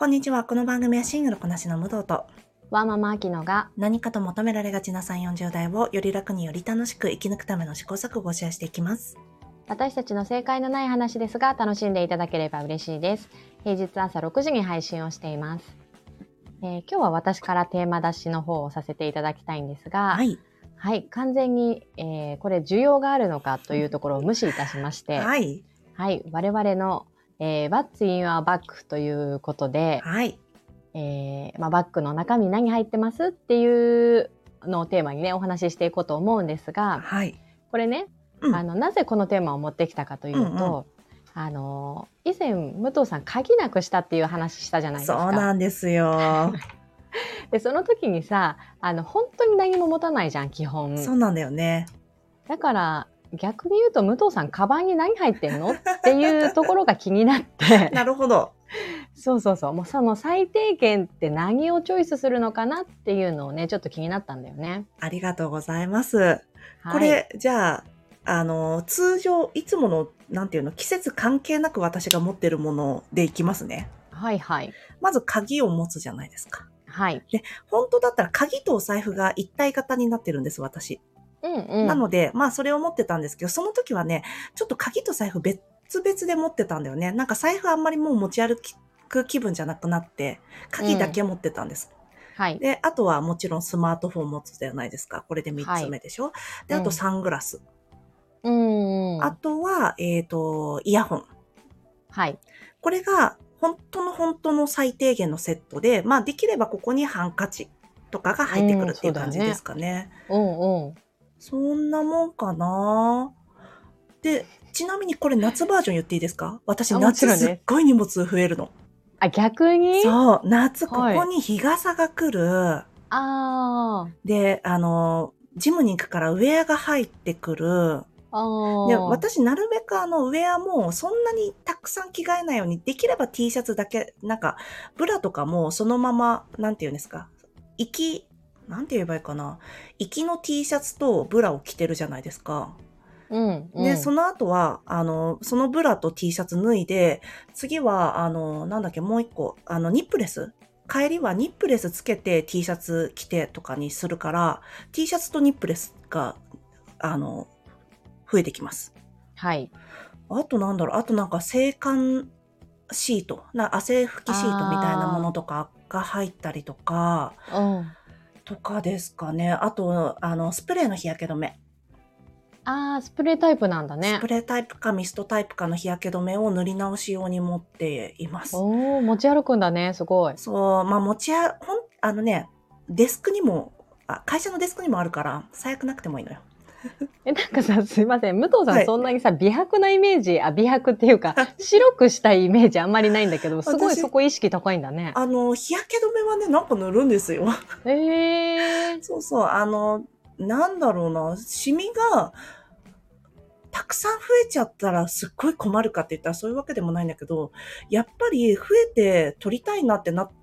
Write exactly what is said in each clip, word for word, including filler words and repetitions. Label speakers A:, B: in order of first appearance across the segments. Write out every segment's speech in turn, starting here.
A: こんにちは。この番組はシングルこなしの武藤と
B: ワーママアキノが
A: 何かと求められがちなさんじゅう、よんじゅう代をより楽により楽しく生き抜くための試行錯誤をシェアしていきます。
B: 私たちの正解のない話ですが楽しんでいただければ嬉しいです。平日朝ろくじに配信をしています。えー、今日は私からテーマ出しの方をさせていただきたいんですが、
A: はい。
B: はい、完全に、えー、これ需要があるのかというところを無視いたしまして、
A: はい。
B: はい、我々の、えー、What's in your bag ということで、
A: はい。
B: えーまあ、バッグの中身何入ってますっていうのをテーマにねお話ししていこうと思うんですが、
A: はい。
B: これね、
A: うん、
B: あのなぜこのテーマを持ってきたかというと、うんうん、あの以前武藤さん鍵なくしたっていう話したじゃないですか。
A: そうなんですよ。
B: でその時にさあの本当に何も持たないじゃん基本。
A: そうなんだよね。
B: だから逆に言うと武藤さんカバンに何入ってんのっていうところが気になって
A: なるほど。
B: そうそうそう。もうその最低限って何をチョイスするのかなっていうのをね、ちょっと気になったんだよね。
A: ありがとうございます。
B: はい、
A: これ、じゃあ、あの、通常、いつもの、なんていうの、季節関係なく私が持ってるものでいきますね。
B: はいはい。
A: まず鍵を持つじゃないですか。
B: はい。
A: で、本当だったら鍵とお財布が一体型になってるんです、私。
B: うんうん。
A: なので、まあそれを持ってたんですけど、その時はね、ちょっと鍵と財布別々で持ってたんだよね。なんか財布あんまりもう持ち歩く気分じゃなくなって、鍵だけ持ってたんです。
B: うん、はい。
A: で、あとはもちろんスマートフォン持つじゃないですか。これでみっつめでしょ。はい、で、あとサングラス。
B: うん。
A: あとは、えっと、イヤホン。
B: はい。
A: これが本当の本当の最低限のセットで、まあできればここにハンカチとかが入ってくるっていう感じですかね。
B: うんうん。
A: そんなもんかな。で、ちなみにこれ夏バージョン言っていいですか？私夏すっごい荷物増えるの。
B: あ、逆に？
A: そう、夏ここに日傘が来る。はい、
B: あ
A: で、あの、ジムに行くからウェアが入ってくる。
B: あ
A: で、私なるべくあのウェアもそんなにたくさん着替えないように、できれば T シャツだけ、なんかブラとかもそのまま、なんて言うんですか？行き、なんて言えばいいかな。行きの T シャツとブラを着てるじゃないですか。
B: うんうん、
A: で、その後は、あの、そのブラと T シャツ脱いで、次は、あの、なんだっけ、もう一個、あの、ニップレス。帰りはニップレスつけて T シャツ着てとかにするから、T シャツとニップレスが、あの、増えてきます。
B: はい。
A: あとなんだろう、あとなんか制汗シート、な汗拭きシートみたいなものとかが入ったりとか、
B: うん、
A: とかですかね。あと、あの、スプレーの日焼け止め。
B: ああ、スプレータイプなんだね。
A: スプレータイプかミストタイプかの日焼け止めを塗り直し用に持っています。
B: おー、持ち歩くんだね、すごい。
A: そう、まあ持ちあ、ほん、あのね、デスクにも、あ、会社のデスクにもあるから、最悪なくてもいいのよ。
B: え、なんかさ、すいません。武藤さん、
A: はい、
B: そんなにさ、美白なイメージ、あ、美白っていうか、白くしたいイメージあんまりないんだけど、すごいそこ意識高いんだね。
A: あの、日焼け止めはね、なんか塗るんですよ。
B: へー。
A: そうそう、あの、なんだろうな、シミが、たくさん増えちゃったらすっごい困るかって言ったらそういうわけでもないんだけど、やっぱり増えて取りたいなってなって、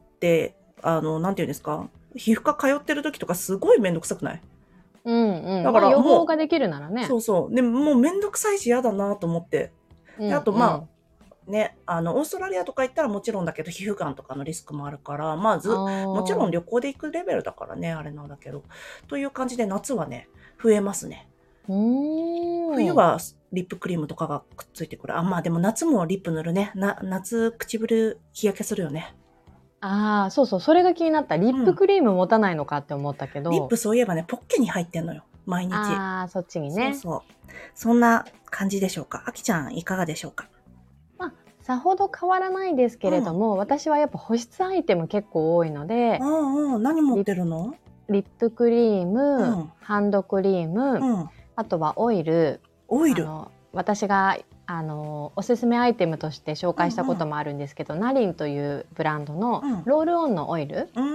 A: あの、なんていうんですか、皮膚科通ってる時とかすごいめんどくさくない？
B: うんうん。
A: だからもう、
B: まあ、予防ができるならね。
A: そうそう。でももうめんどくさいし嫌だなと思って。
B: うんうん、
A: であとまあ、ね、あの、オーストラリアとか行ったらもちろんだけど、皮膚がんとかのリスクもあるから、まあず、もちろん旅行で行くレベルだからね、あれなんだけど。という感じで夏はね、増えますね。
B: うーん。
A: 冬はリップクリームとかがくっついてくる。あ、まあでも夏もリップ塗るね。な、夏唇日焼けするよね。
B: ああ、そうそう、それが気になった。リップクリーム持たないのかって思ったけど。
A: うん、リップそういえばね、ポッケに入ってんのよ。毎日。
B: ああ、そっちにね。
A: そうそう。そんな感じでしょうか。あきちゃんいかがでしょうか。
B: まあ、さほど変わらないですけれども、うん、私はやっぱ保湿アイテム結構多いので。
A: うんうん、何持ってるの？
B: リップクリーム、うん、ハンドクリーム、うん、あとはオイル。
A: オイル。
B: あの私があのおすすめアイテムとして紹介したこともあるんですけど、うんうん、ナリンというブランドのロールオンのオイル、うん、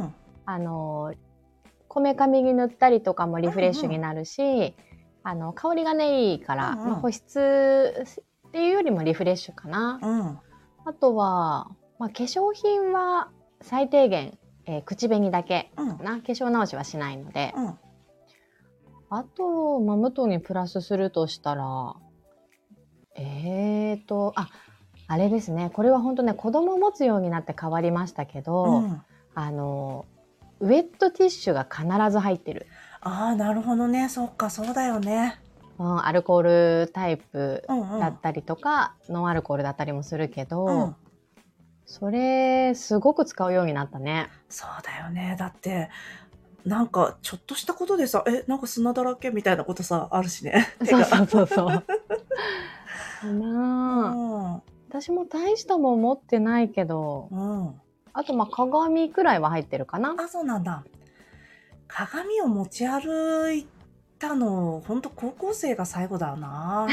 B: あのこめかみに塗ったりとかもリフレッシュになるし、うんうん、あの香りがねいいから、うんうん、まあ、保湿っていうよりもリフレッシュかな、うん、あとは、まあ、化粧品は最低限、えー、口紅だけかな、うん、化粧直しはしないので、うん、あと、まあ、武藤にプラスするとしたらえーと、あ、 あれですね。これは本当ね、子供を持つようになって変わりましたけ
A: う
B: ど、
A: ん。
B: あの、ウェットティッシュが必ず入ってる。
A: ああ、なるほどね。そっか、そうだよね。
B: うん、アルコールタイプ
A: うんうん。
B: だったりとか、ノンアルコールだったりもするけ
A: う
B: ど、
A: ん。
B: それすごく使うようになったね。
A: そうだよね。だって、なんかちょっとしたことでさ、え、なんか砂だらけみたいなことさ、あるしね。手が。
B: そうそうそうそう。か
A: う
B: なあ。
A: ん。
B: 私も大したもん持ってないけど、
A: うん。
B: あとまあ鏡くらいは入ってるかな。
A: あ、そうなんだ。鏡を持ち歩いたの、ほんと高校生が最後だな。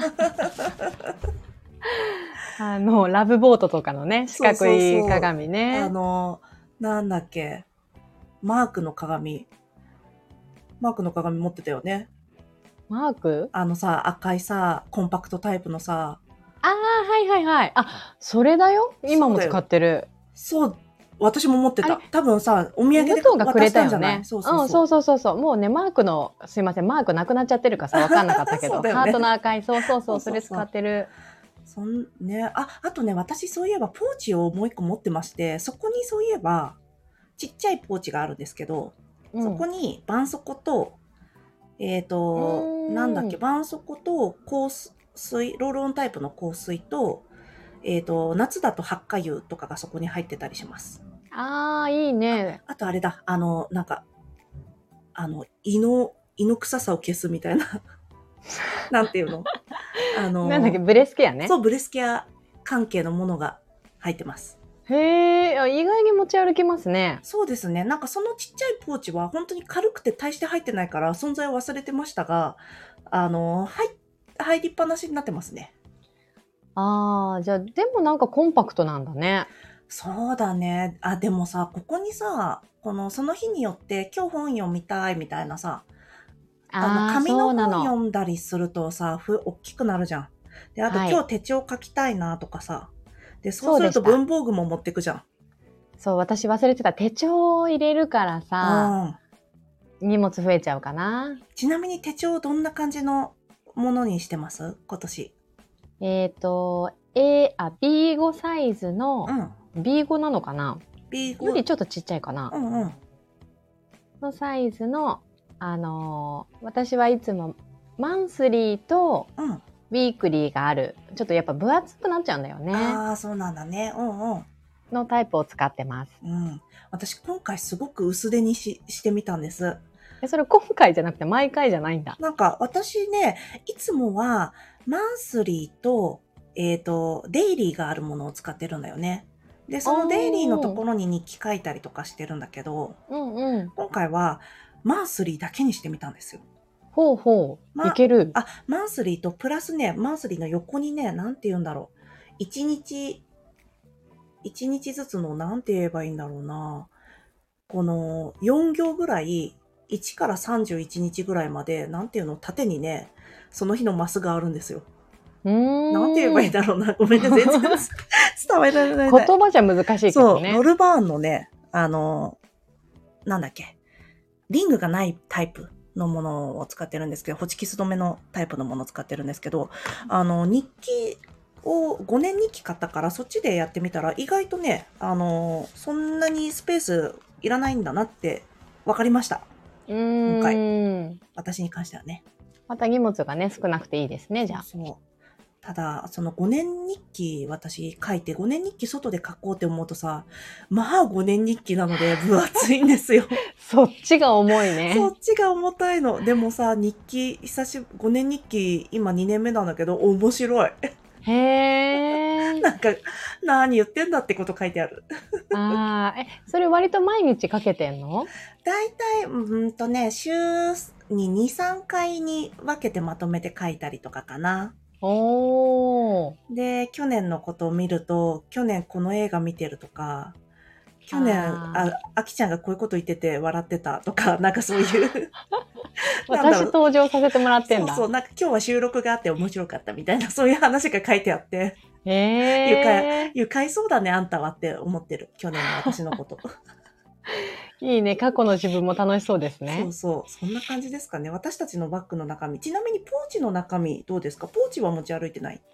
B: あの、ラブボートとかのね、四
A: そうそう
B: 角い
A: そう。
B: 鏡
A: あ
B: ね。
A: の、なんだっけ。マークの鏡。マークの鏡持ってたよね。
B: マーク
A: あのさ、赤いさ、コンパクトタイプのさ。
B: ああ、はいはいはい。あ、それだよ。今も使
A: そうだよ。
B: ってる。
A: そう、私も持って
B: あれ、
A: た。多分さ、お土産
B: 武
A: で
B: 藤がくれ
A: 渡したんじゃない？
B: たよね。うん、
A: そうそうそう。
B: そうそうそうそう。もうね、マークの、すいません、マークなくなっちゃってるかさ、わかんなかったけど、
A: そうだよね。
B: ハートの赤い、そうそうそ
A: そう
B: う、それ使
A: そうそう。
B: ってる。
A: そんね、あ、あとね、私そういえばポーチをもう一個持ってまして、そこにそういえば、ちっちゃいポーチがあるんですけど、そこ
B: うん。
A: に絆創膏と、えっ、
B: う
A: と、なんだっけ、
B: ーん。
A: 絆創膏と香水、ロールオンタイプの香水と、えっ、と、夏だとハッカ油とかがそこに入ってたりします。
B: ああ、いい
A: あ、
B: ね。
A: あとあれだ、あの、なんか、あの、胃の、胃の臭さを消すみたいな、なんていうのあ
B: なんだっけ、
A: の、
B: ブレスケアね。
A: そう、ブレスケア関係のものが入ってます。
B: へえ、あ、意外に持ち歩きますね。
A: そうですね。なんかそのちっちゃいポーチは本当に軽くて大して入ってないから存在を忘れてましたが、あの、入入りっぱなしになってますね。
B: ああ、じゃあ、でもなんかコンパクトなんだね。
A: そうだね。あ、でもさ、ここにさ、この、その日によって今日本読みたいみたいなさ、あの、
B: ああ、
A: 紙の
B: そうなの。
A: 本読んだりするとさ、ふ、大きくなるじゃん。で、あと
B: はい。
A: 今日手帳書きたいなとかさ。で、そうすると
B: そうでした。
A: 文房具も持ってくじゃん。
B: そう、私忘れてた。手帳を入れるから
A: う
B: さ、
A: ん。
B: 荷物増えちゃうかな。
A: ちなみに手帳どんな感じのものにしてます今年？
B: えっと、A、あ、ビーファイブ サイズの、
A: うん。
B: ビーファイブ なのかなより
A: ビーファイブ、
B: ちょっとちっちゃいかな
A: うんうん。
B: のサイズの、あのー私はいつもマンスリーと
A: うん。
B: ウィークリーがある、ちょっとやっぱ分厚くなっちゃうんだよね。
A: ああ、そうなんだね。うんうん。
B: のタイプを使ってます。
A: うん。私今回すごく薄手にし、してみたんです。
B: え、それ今回じゃなくて毎回じゃないんだ。
A: なんか私ね、いつもはマンスリーと、えっと、デイリーがあるものを使ってるんだよね。で、そのデイリーのと
B: おー、
A: ころに日記書いたりとかしてるんだけど、
B: うんうん。
A: 今回はマンスリーだけにしてみたんですよ。
B: ほうほう、い
A: ま、
B: ける。
A: あ、マンスリーとプラスね、マンスリーの横にね、なんて言うんだろう。一日、一日ずつの、なんて言えばいいんだろうな。このよん行ぐらい、いちからさんじゅういちにちぐらいまで、なんていうの、縦にね、その日のマスがあるんですよ。
B: う
A: なんて言えばいい
B: ーん。
A: んだろうな。ごめんね、全然伝わらない。
B: 言葉じゃ難しいけど
A: そう、ノ
B: ね。
A: ルバーンのね、あの、なんだっけ、リングがないタイプのものを使ってるんですけど、ホチキス止めのタイプのものを使ってるんですけど、あの、日記をごねん日記買ったから、そっちでやってみたら、意外とね、あの、そんなにスペースいらないんだなって分かりました。
B: う
A: 今回。
B: ーん。
A: 私に関してはね。
B: また荷物がね、少なくていいですね、じゃあ。
A: そうそう。ただ、そのごねん日記私書いて、ごねん日記外で書こうって思うとさ、まあごねん日記なので分厚いんですよ。
B: そっちが重い
A: そっ
B: ね。
A: ちが重たいの。でもさ、日記、久しぶり、ごねん日記、今にねんめなんだけど、面白い。
B: へえ。
A: なんか、何言ってんだってこと書いてある。
B: ああ、え、それ割と毎日かけてんの？
A: だいたい、うんとね、週にに、さんかいに分けてまとめて書いたりとかかな。
B: おー。
A: で、去年のことを見ると、去年この映画見てるとか、去年、あ、
B: あ
A: あきちゃんがこういうこと言ってて笑ってたとか、なんかそういう、
B: あ、
A: なんだろう。
B: 私登場させてもらってんだ。
A: そうそう、なんか今日は収録があって面白かったみたいな、そういう話が書いてあって、
B: へ
A: 愉快、
B: え。
A: 愉快そうだね、あんたはって思ってる。去年の私のこと。
B: いいね。過去の自分も楽しそうですね。
A: そうそう、そんな感じですかね。私たちのバッグの中身。ちなみにポーチの中身どうですか？ポーチは持ち歩いてない？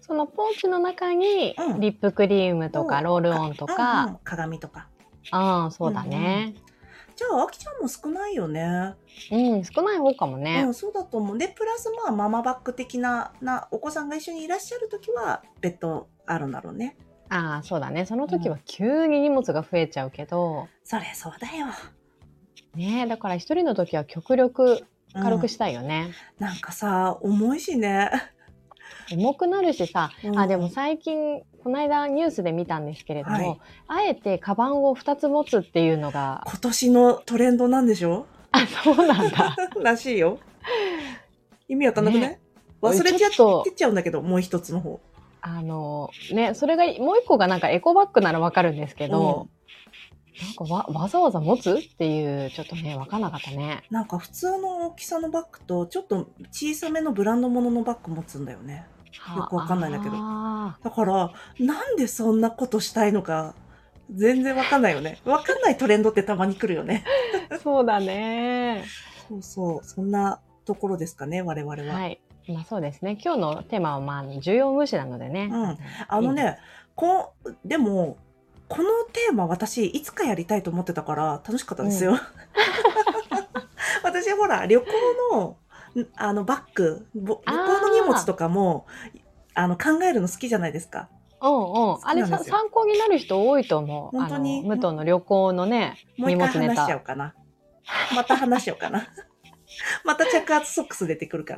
B: そのポーチの中にリップクリームとかロールオンとか、
A: うんうん、鏡とか。
B: ああ、そうだね。
A: うんうん、じゃあ、あきちゃんも少ないよね。
B: うん、少ない方かもね。
A: うん、そうだと思う。で、プラスまあ、ママバッグ的な、な、お子さんが一緒にいらっしゃるときは、別途あるんだろうね。
B: ああ、そうだね。その時は急に荷物が増えちゃうけど。うん、
A: そりゃそうだよ。
B: ねえ、だから一人の時は極力軽くしたいよね。
A: うん、なんかさ、重いしね。
B: 重くなるしさ、うん、あ、でも最近、この間ニュースで見たんですけれども、はい、あえてカバンをふたつ持つっていうのが。
A: 今年のトレンドなんでしょ？
B: あ、そうなんだ。
A: らしいよ。意味わかんなくない？ね、忘れちゃってっちゃうんだけど、もう一つの方。
B: あの、ね、それが、もう一個がなんかエコバッグならわかるんですけど、うん、なんかわ、わざわざ持つっていう、ちょっとね、わかんなかったね。
A: なんか普通の大きさのバッグと、ちょっと小さめのブランド物のバッグ持つんだよね。よくわかんないんだけど。だから、なんでそんなことしたいのか、全然わかんないよね。わかんないトレンドってたまに来るよね。
B: そうだね。
A: そうそう。そんなところですかね、我々は。
B: はい。まあそうですね。今日のテーマはまあ需要無視なのでね。
A: うん。あのね、こう、でも、このテーマ私いつかやりたいと思ってたから楽しかったですよ。うん、私ほら旅行のあのバッグ、旅行の荷物とかもあの考えるの好きじゃないですか。
B: うんうん。あれさ参考になる人多いと思う。
A: 本当に。
B: 武藤の旅行のね、
A: もう一回話しちゃおうかな。また話しようかな。また着圧ソックス出てくるから。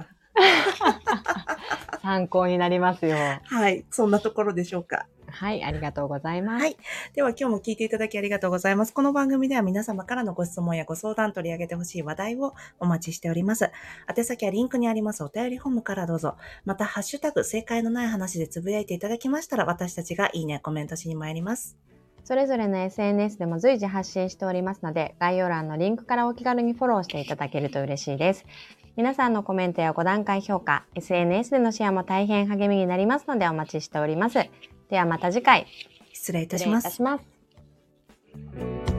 B: 参考になりますよ。
A: はい。そんなところでしょうか。
B: はい。ありがとうございます。
A: はい。では今日も聞いていただきありがとうございます。この番組では皆様からのご質問やご相談、取り上げてほしい話題をお待ちしております。宛先はリンクにありますお便りフォームからどうぞ。また、ハッシュタグ、正解のない話でつぶやいていただきましたら、私たちがいいね、コメントしに参ります。
B: それぞれの エスエヌエス でも随時発信しておりますので、概要欄のリンクからお気軽にフォローしていただけると嬉しいです。皆さんのコメントやご段階評価、エスエヌエス でのシェアも大変励みになりますのでお待ちしております。ではまた次回。
A: 失礼いたします。
B: 失礼いたします。